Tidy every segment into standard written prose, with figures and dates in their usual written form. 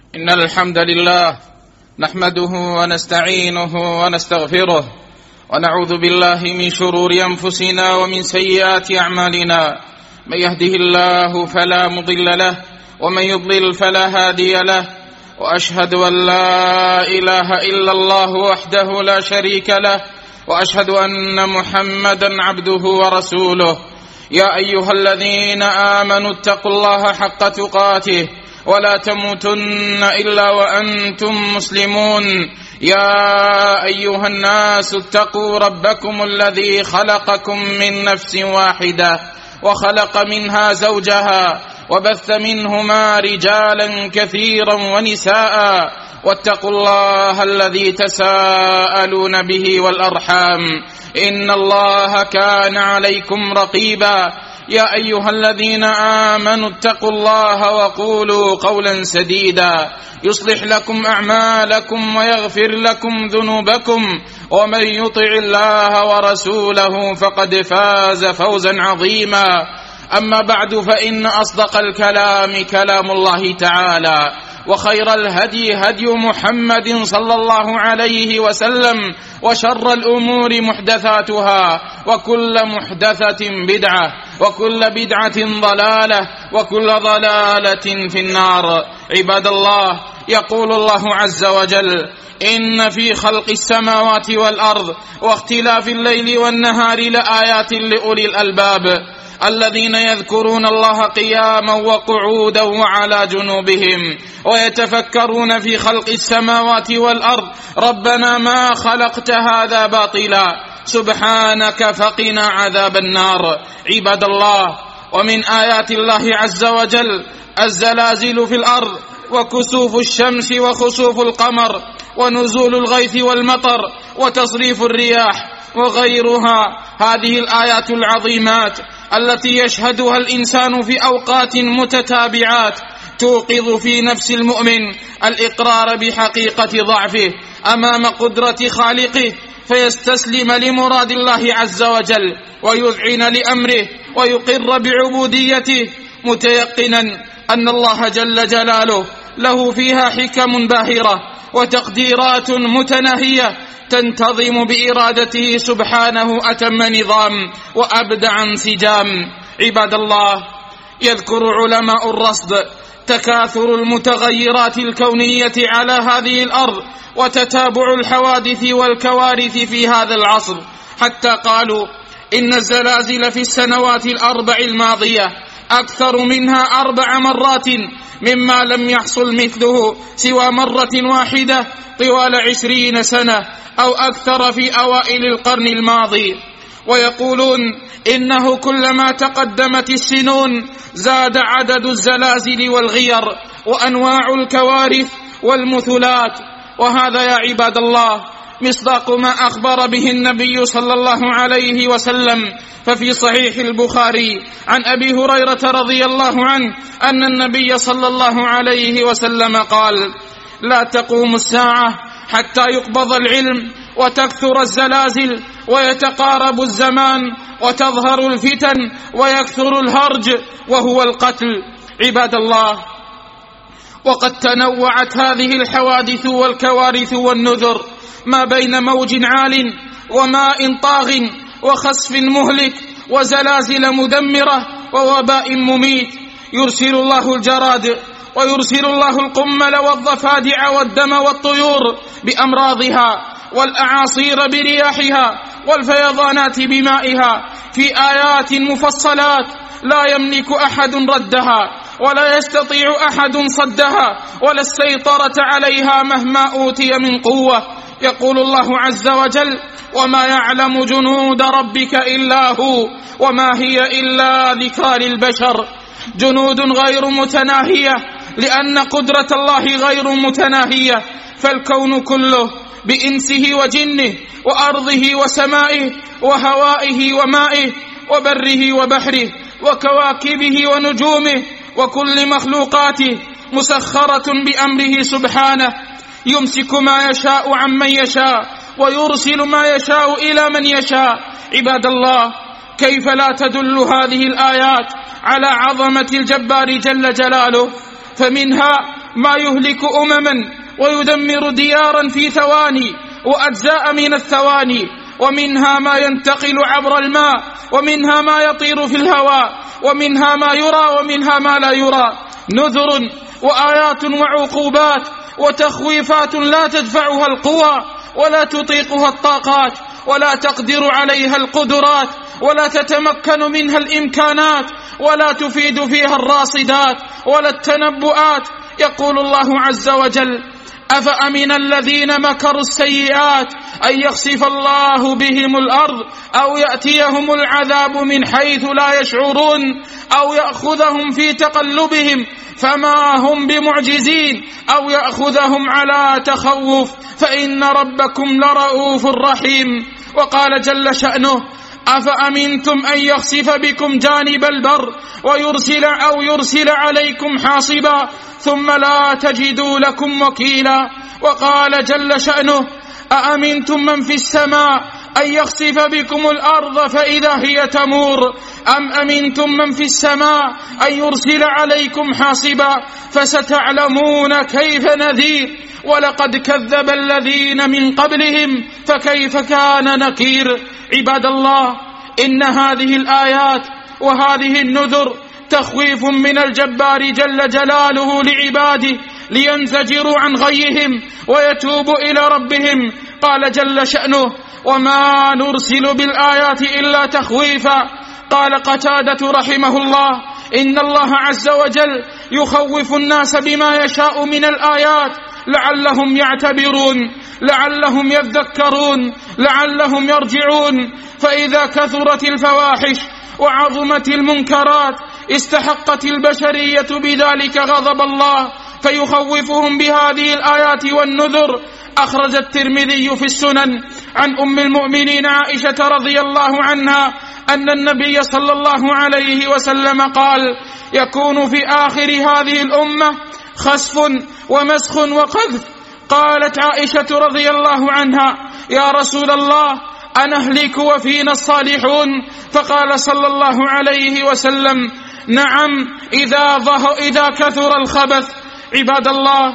إن الحمد لله نحمده ونستعينه ونستغفره ونعوذ بالله من شرور أنفسنا ومن سيئات أعمالنا. من يهده الله فلا مضل له ومن يضلل فلا هادي له، وأشهد أن لا إله إلا الله وحده لا شريك له، وأشهد أن محمدا عبده ورسوله. يا أيها الذين آمنوا اتقوا الله حق تقاته ولا تموتن إلا وأنتم مسلمون. يا أيها الناس اتقوا ربكم الذي خلقكم من نفس واحدة وخلق منها زوجها وبث منهما رجالا كثيرا ونساء، واتقوا الله الذي تساءلون به والأرحام إن الله كان عليكم رقيبا. يا أيها الذين آمنوا اتقوا الله وقولوا قولا سديدا يصلح لكم أعمالكم ويغفر لكم ذنوبكم، ومن يطع الله ورسوله فقد فاز فوزا عظيما. أما بعد، فإن أصدق الكلام كلام الله تعالى، وخير الهدي هدي محمد صلى الله عليه وسلم، وشر الأمور محدثاتها، وكل محدثة بدعة، وكل بدعة ضلالة، وكل ضلالة في النار. عباد الله، يقول الله عز وجل: إن في خلق السماوات والأرض واختلاف الليل والنهار لآيات لأولي الألباب الذين يذكرون الله قياما وقعودا وعلى جنوبهم ويتفكرون في خلق السماوات والأرض ربنا ما خلقت هذا باطلا سبحانك فقنا عذاب النار. عباد الله، ومن آيات الله عز وجل الزلازل في الأرض وكسوف الشمس وخسوف القمر ونزول الغيث والمطر وتصريف الرياح وغيرها. هذه الآيات العظيمات التي يشهدها الإنسان في أوقات متتابعات توقظ في نفس المؤمن الإقرار بحقيقة ضعفه أمام قدرة خالقه، فيستسلم لمراد الله عز وجل ويذعن لأمره ويقر بعبوديته، متيقنا أن الله جل جلاله له فيها حكم باهرة وتقديرات متناهية تنتظم بإرادته سبحانه أتم نظام وأبدع انسجام. عباد الله، يذكر علماء الرصد تكاثر المتغيرات الكونية على هذه الأرض وتتابع الحوادث والكوارث في هذا العصر، حتى قالوا إن الزلازل في السنوات الأربع الماضية أكثر منها 4 مرات مما لم يحصل مثله سوى مرة واحدة طوال 20 سنة أو أكثر في أوائل القرن الماضي. ويقولون إنه كلما تقدمت السنون زاد عدد الزلازل والغير وأنواع الكوارث والمثلات. وهذا يا عباد الله مصداق ما أخبر به النبي صلى الله عليه وسلم. ففي صحيح البخاري عن أبي هريرة رضي الله عنه أن النبي صلى الله عليه وسلم قال: لا تقوم الساعة حتى يقبض العلم وتكثر الزلازل ويتقارب الزمان وتظهر الفتن ويكثر الهرج وهو القتل. عباد الله، وقد تنوعت هذه الحوادث والكوارث والنذر ما بين موج عال وماء طاغ وخسف مهلك وزلازل مدمرة ووباء مميت. يرسل الله الجراد ويرسل الله القمل والضفادع والدم والطيور بأمراضها والأعاصير برياحها والفيضانات بمائها في آيات مفصلات لا يملك أحد ردها ولا يستطيع أحد صدها ولا السيطرة عليها مهما أوتي من قوة. يقول الله عز وجل: وما يعلم جنود ربك إلا هو وما هي إلا ذكرى للبشر. جنود غير متناهية لأن قدرة الله غير متناهية، فالكون كله بإنسه وجنه وأرضه وسمائه وهوائه ومائه وبره وبحره وكواكبه ونجومه وكل مخلوقاته مسخرة بأمره سبحانه، يمسك ما يشاء عمن يشاء ويرسل ما يشاء إلى من يشاء. عباد الله، كيف لا تدل هذه الآيات على عظمة الجبار جل جلاله؟ فمنها ما يهلك أمما ويدمر ديارا في ثواني وأجزاء من الثواني، ومنها ما ينتقل عبر الماء، ومنها ما يطير في الهواء، ومنها ما يرى ومنها ما لا يرى. نذر وآيات وعقوبات وتخويفات لا تدفعها القوى ولا تطيقها الطاقات ولا تقدر عليها القدرات ولا تتمكن منها الإمكانات ولا تفيد فيها الراصدات ولا التنبؤات. يقول الله عز وجل: أفأمن الذين مكروا السيئات أن يخسف الله بهم الأرض أو يأتيهم العذاب من حيث لا يشعرون أو يأخذهم في تقلبهم فما هم بمعجزين أو يأخذهم على تخوف فإن ربكم لرؤوف رحيم. وقال جل شأنه: أفأمنتم أن يخسف بكم جانب البر يرسل عليكم حاصبا ثم لا تجدوا لكم وكيلا. وقال جل شأنه: أأمنتم من في السماء أن يخسف بكم الأرض فإذا هي تمور أم أمنتم من في السماء أن يرسل عليكم حاصبا فستعلمون كيف نذير. ولقد كذب الذين من قبلهم فكيف كان نكير. عباد الله، إن هذه الآيات وهذه النذر تخويف من الجبار جل جلاله لعباده لينزجروا عن غيهم ويتوبوا إلى ربهم. قال جل شأنه: وما نرسل بالآيات إلا تخويفا. قال قتادة رحمه الله: إن الله عز وجل يخوف الناس بما يشاء من الآيات لعلهم يعتبرون، لعلهم يذكرون، لعلهم يرجعون. فإذا كثرت الفواحش وعظمت المنكرات استحقت البشرية بذلك غضب الله فيخوفهم بهذه الآيات والنذر. أخرج الترمذي في السنن عن أم المؤمنين عائشة رضي الله عنها أن النبي صلى الله عليه وسلم قال: يكون في آخر هذه الأمة خسف ومسخ وقذف. قالت عائشة رضي الله عنها: يا رسول الله، أنهلك وفينا الصالحون؟ فقال صلى الله عليه وسلم: نعم، إذا كثر الخبث. عباد الله،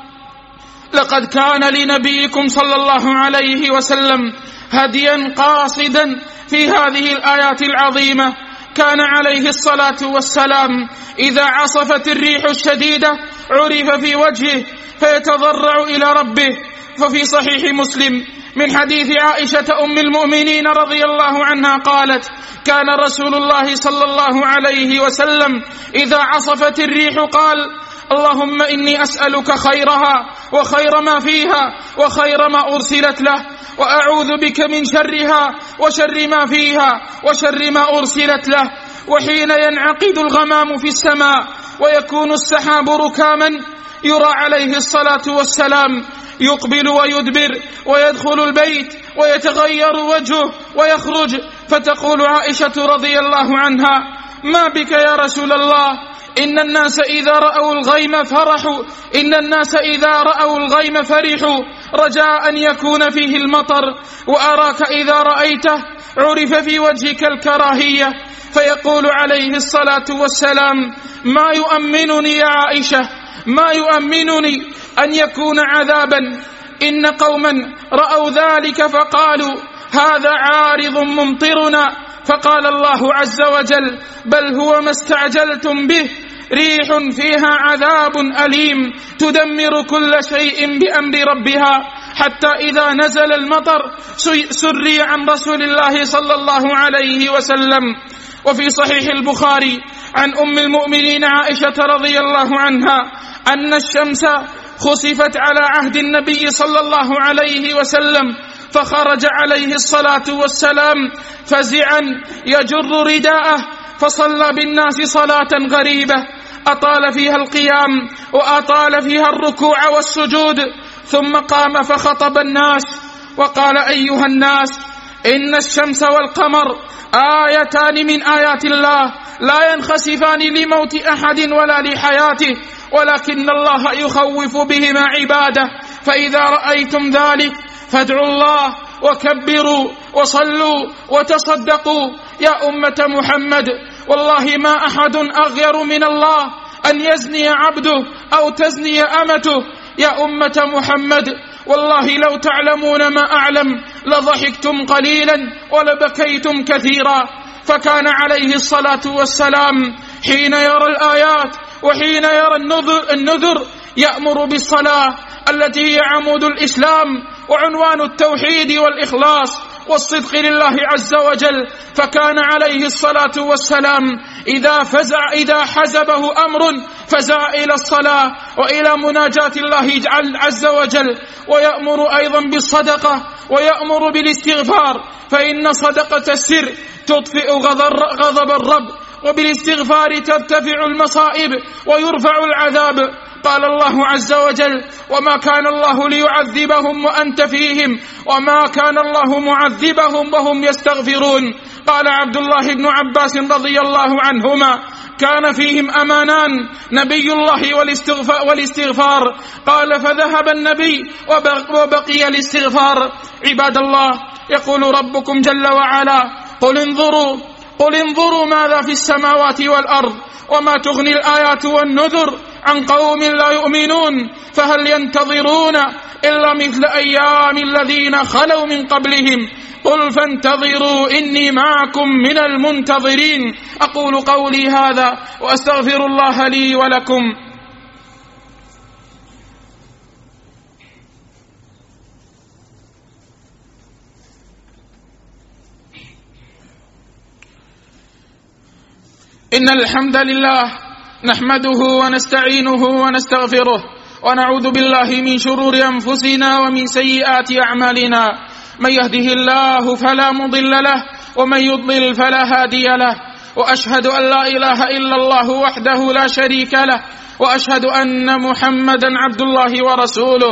لقد كان لنبيكم صلى الله عليه وسلم هديا قاصدا في هذه الآيات العظيمة. كان عليه الصلاة والسلام إذا عصفت الريح الشديدة عرف في وجهه فيتضرع إلى ربه. ففي صحيح مسلم من حديث عائشة أم المؤمنين رضي الله عنها قالت: كان رسول الله صلى الله عليه وسلم إذا عصفت الريح قال: اللهم إني أسألك خيرها وخير ما فيها وخير ما أرسلت له، وأعوذ بك من شرها وشر ما فيها وشر ما أرسلت له. وحين ينعقد الغمام في السماء ويكون السحاب ركاما يرى عليه الصلاة والسلام يقبل ويدبر ويدخل البيت ويتغير وجهه ويخرج، فتقول عائشة رضي الله عنها: ما بك يا رسول الله؟ إن الناس إذا رأوا الغيم فرحوا رجاء أن يكون فيه المطر، وأراك إذا رأيته عرف في وجهك الكراهية. فيقول عليه الصلاة والسلام: ما يؤمنني يا عائشة، ما يؤمنني أن يكون عذابا. إن قوما رأوا ذلك فقالوا: هذا عارض ممطرنا. فقال الله عز وجل: بل هو ما استعجلتم به، ريح فيها عذاب أليم تدمر كل شيء بأمر ربها، حتى إذا نزل المطر سري عن رسول الله صلى الله عليه وسلم. وفي صحيح البخاري عن أم المؤمنين عائشة رضي الله عنها أن الشمس خسفت على عهد النبي صلى الله عليه وسلم، فخرج عليه الصلاة والسلام فزعا يجر رداءه فصلى بالناس صلاة غريبة أطال فيها القيام وأطال فيها الركوع والسجود، ثم قام فخطب الناس وقال: أيها الناس، إن الشمس والقمر آيتان من آيات الله لا ينخسفان لموت أحد ولا لحياته، ولكن الله يخوف بهما عباده. فإذا رأيتم ذلك فادعوا الله وكبروا وصلوا وتصدقوا. يا أمة محمد، والله ما أحد أغير من الله أن يزني عبده أو تزني أمته. يا أمة محمد، والله لو تعلمون ما أعلم لضحكتم قليلا ولبكيتم كثيرا. فكان عليه الصلاة والسلام حين يرى الآيات وحين يرى النذر يأمر بالصلاة التي هي عمود الإسلام وعنوان التوحيد والإخلاص والصدق لله عز وجل. فكان عليه الصلاة والسلام إذا حزبه أمر فزع إلى الصلاة وإلى مناجاة الله عز وجل، ويأمر أيضا بالصدقة ويأمر بالاستغفار، فإن صدقة السر تطفئ غضب الرب، وبالاستغفار ترتفع المصائب ويرفع العذاب. قال الله عز وجل: وما كان الله ليعذبهم وأنت فيهم وما كان الله معذبهم وهم يستغفرون. قال عبد الله بن عباس رضي الله عنهما: كان فيهم أمانان، نبي الله والاستغفار. قال: فذهب النبي وبقي الاستغفار. عباد الله، يقول ربكم جل وعلا: قل انظروا ماذا في السماوات والأرض وما تغني الآيات والنذر عن قوم لا يؤمنون، فهل ينتظرون إلا مثل أيام الذين خلوا من قبلهم، قل فانتظروا إني معكم من المنتظرين. أقول قولي هذا وأستغفر الله لي ولكم. إن الحمد لله نحمده ونستعينه ونستغفره ونعوذ بالله من شرور أنفسنا ومن سيئات أعمالنا، من يهده الله فلا مضل له ومن يضلل فلا هادي له، وأشهد أن لا إله إلا الله وحده لا شريك له، وأشهد أن محمدا عبد الله ورسوله.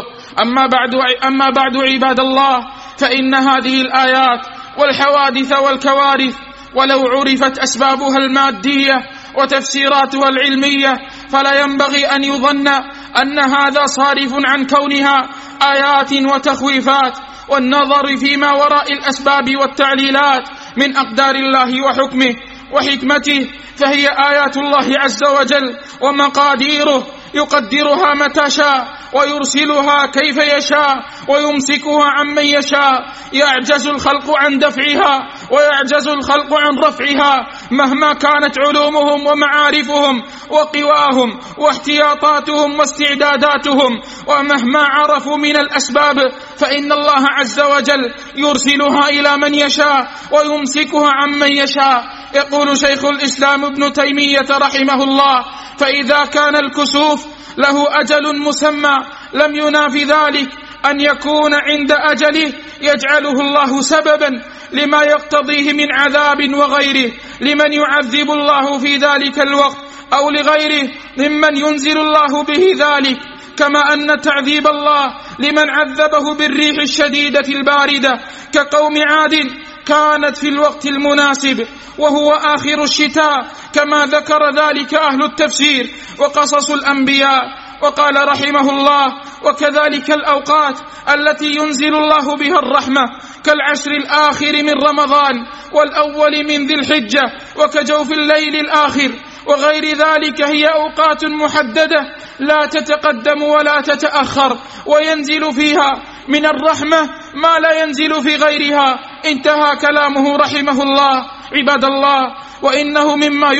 أما بعد عباد الله، فإن هذه الآيات والحوادث والكوارث ولو عرفت أسبابها المادية وتفسيراتها العلمية فلا ينبغي أن يظن أن هذا صارف عن كونها آيات وتخويفات والنظر فيما وراء الأسباب والتعليلات من أقدار الله وحكمه وحكمته، فهي آيات الله عز وجل ومقاديره يقدرها متى شاء ويرسلها كيف يشاء ويمسكها عمن يشاء. يعجز الخلق عن دفعها ويعجز الخلق عن رفعها مهما كانت علومهم ومعارفهم وقواهم واحتياطاتهم واستعداداتهم، ومهما عرفوا من الأسباب، فإن الله عز وجل يرسلها إلى من يشاء ويمسكها عمن يشاء. يقول شيخ الإسلام ابن تيمية رحمه الله: فإذا كان الكسوف له أجل مسمى لم ينافي ذلك أن يكون عند أجله يجعله الله سببا لما يقتضيه من عذاب وغيره لمن يعذب الله في ذلك الوقت، أو لغيره ممن ينزل الله به ذلك، كما أن تعذيب الله لمن عذبه بالريح الشديدة الباردة كقوم عاد كانت في الوقت المناسب وهو آخر الشتاء، كما ذكر ذلك أهل التفسير وقصص الأنبياء. وقال رحمه الله: وكذلك الأوقات التي ينزل الله بها الرحمة كالعشر الآخر من رمضان والأول من ذي الحجة وكجوف الليل الآخر وغير ذلك، هي أوقات محددة لا تتقدم ولا تتأخر، وينزل فيها من الرحمة ما لا ينزل في غيرها. انتهى كلامه رحمه الله. عباد الله، وإن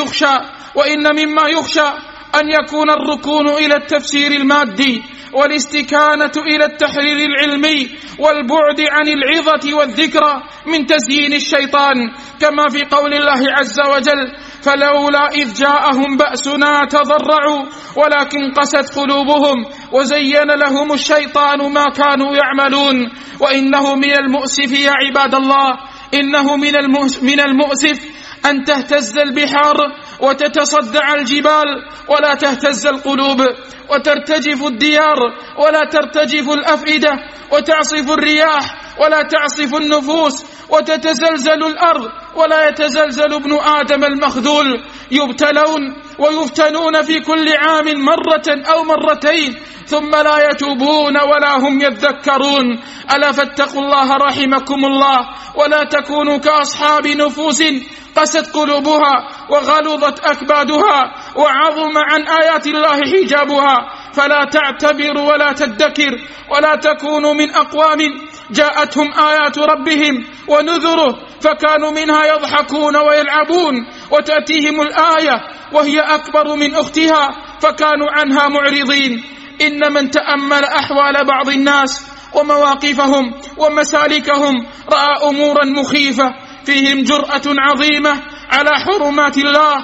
مما يخشى أن يكون الركون إلى التفسير المادي والاستكانة إلى التحليل العلمي والبعد عن العظة والذكرى من تزيين الشيطان، كما في قول الله عز وجل: فلولا إذ جاءهم بأسنا تضرعوا ولكن قست قلوبهم وزين لهم الشيطان ما كانوا يعملون. وإنه من المؤسف يا عباد الله، إنه من المؤسف أن تهتز البحار وتتصدع الجبال ولا تهتز القلوب، وترتجف الديار ولا ترتجف الأفئدة، وتعصف الرياح ولا تعصف النفوس، وتتزلزل الأرض ولا يتزلزل ابن آدم المخذول. يبتلون ويفتنون في كل عام مرة أو مرتين ثم لا يتوبون ولا هم يذكرون. ألا فاتقوا الله رحمكم الله، ولا تكونوا كأصحاب نفوس قست قلوبها وغلظت أكبادها وعظم عن آيات الله حجابها، فلا تعتبر ولا تدكر ولا تكون من أقوام جاءتهم آيات ربهم ونذره فكانوا منها يضحكون ويلعبون، وتأتيهم الآية وهي أكبر من أختها فكانوا عنها معرضين. إن من تأمل أحوال بعض الناس ومواقفهم ومسالكهم رأى أمورا مخيفة، فيهم جرأة عظيمة على حرمات الله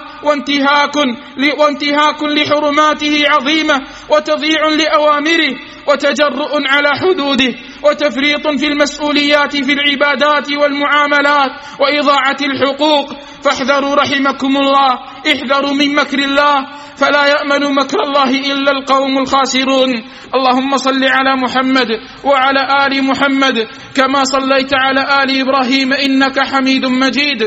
وانتهاك لحرماته عظيمة، وتضييع لأوامره، وتجرؤ على حدوده، وتفريط في المسؤوليات في العبادات والمعاملات، وإضاعة الحقوق. فاحذروا رحمكم الله، احذروا من مكر الله، فلا يأمن مكر الله إلا القوم الخاسرون. اللهم صل على محمد وعلى آل محمد كما صليت على آل إبراهيم إنك حميد مجيد،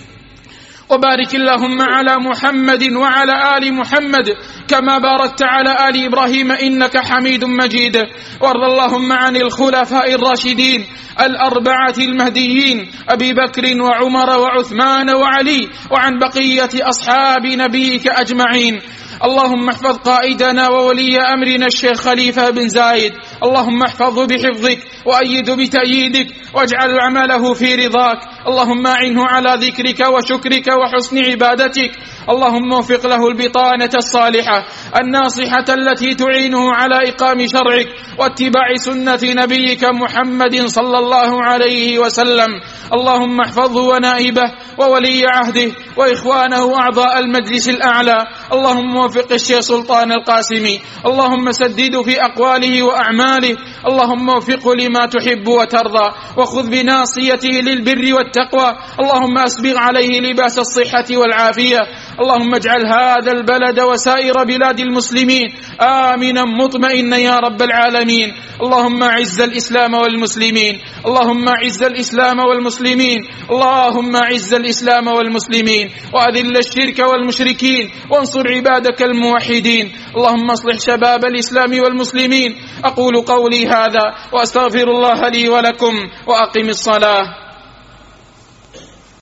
وبارك اللهم على محمد وعلى آل محمد كما باركت على آل إبراهيم إنك حميد مجيد. وارض اللهم عن الخلفاء الراشدين الأربعة المهديين أبي بكر وعمر وعثمان وعلي، وعن بقية أصحاب نبيك أجمعين. اللهم احفظ قائدنا وولي أمرنا الشيخ خليفة بن زايد، اللهم احفظه بحفظك وأيده بتأييدك واجعل عمله في رضاك. اللهم أعنه على ذكرك وشكرك وحسن عبادتك. اللهم وفق له البطانة الصالحة الناصحة التي تعينه على إقام شرعك واتباع سنة نبيك محمد صلى الله عليه وسلم. اللهم احفظه ونائبه وولي عهده وإخوانه أعضاء المجلس الأعلى. اللهم وفق الشيخ سلطان القاسمي، اللهم سدده في أقواله وأعماله، اللهم وفقه لما تحب وترضى، وخذ بناصيته للبر والتقوى. اللهم أسبغ عليه لباس الصحة والعافية. اللهم اجعل هذا البلد وسائر بلاد المسلمين آمنا مطمئنا يا رب العالمين. اللهم أعز الإسلام والمسلمين، اللهم أعز الإسلام والمسلمين، اللهم أعز الإسلام والمسلمين، وأذل الشرك والمشركين، وانصر عبادك الموحدين. اللهم اصلح شباب الإسلام والمسلمين. أقول قولي هذا وأستغفر الله لي ولكم، وأقم الصلاة.